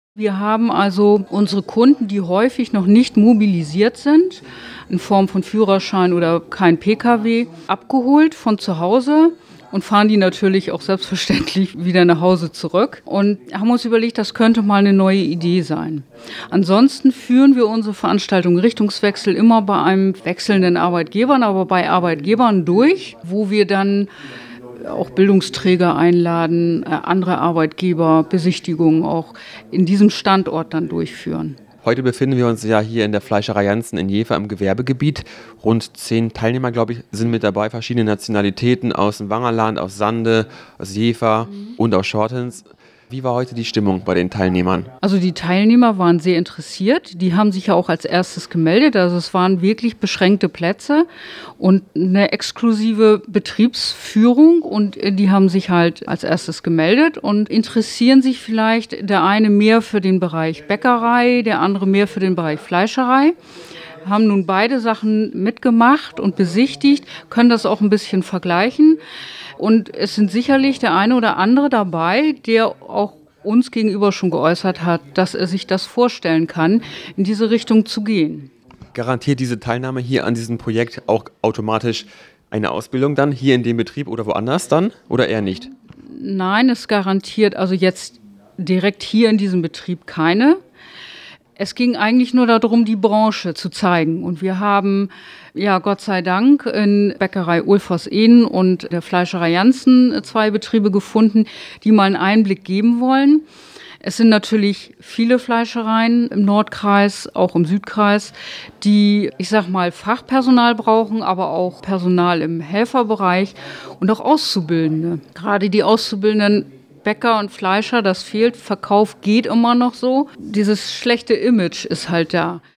Wir haben also unsere Kunden, die häufig noch nicht mobilisiert sind, in Form von Führerschein oder kein Pkw, abgeholt von zu Hause und fahren die natürlich auch selbstverständlich wieder nach Hause zurück und haben uns überlegt, das könnte mal eine neue Idee sein. Ansonsten führen wir unsere Veranstaltung Richtungswechsel immer bei einem wechselnden Arbeitgebern, aber bei Arbeitgebern durch, wo wir dann auch Bildungsträger einladen, andere Arbeitgeber, Besichtigungen auch in diesem Standort dann durchführen. Heute befinden wir uns ja hier in der Fleischerei Janssen in Jever im Gewerbegebiet. Rund 10 Teilnehmer, glaube ich, sind mit dabei, verschiedene Nationalitäten aus dem Wangerland, aus Sande, aus Jever und aus Schortens. Wie war heute die Stimmung bei den Teilnehmern? Also die Teilnehmer waren sehr interessiert. Die haben sich ja auch als erstes gemeldet. Also es waren wirklich beschränkte Plätze und eine exklusive Betriebsführung. Und die haben sich halt als erstes gemeldet und interessieren sich vielleicht der eine mehr für den Bereich Bäckerei, der andere mehr für den Bereich Fleischerei. Haben nun beide Sachen mitgemacht und besichtigt, können das auch ein bisschen vergleichen. Und es sind sicherlich der eine oder andere dabei, der auch uns gegenüber schon geäußert hat, dass er sich das vorstellen kann, in diese Richtung zu gehen. Garantiert diese Teilnahme hier an diesem Projekt auch automatisch eine Ausbildung dann hier in dem Betrieb oder woanders dann oder eher nicht? Nein, es garantiert also jetzt direkt hier in diesem Betrieb keine. Es ging eigentlich nur darum, die Branche zu zeigen. Und wir haben, ja, Gott sei Dank, in Bäckerei Ulfers-Ehn und der Fleischerei Janssen 2 Betriebe gefunden, die mal einen Einblick geben wollen. Es sind natürlich viele Fleischereien im Nordkreis, auch im Südkreis, die, ich sag mal, Fachpersonal brauchen, aber auch Personal im Helferbereich und auch Auszubildende. Gerade die Auszubildenden Bäcker und Fleischer, das fehlt. Verkauf geht immer noch so. Dieses schlechte Image ist halt da.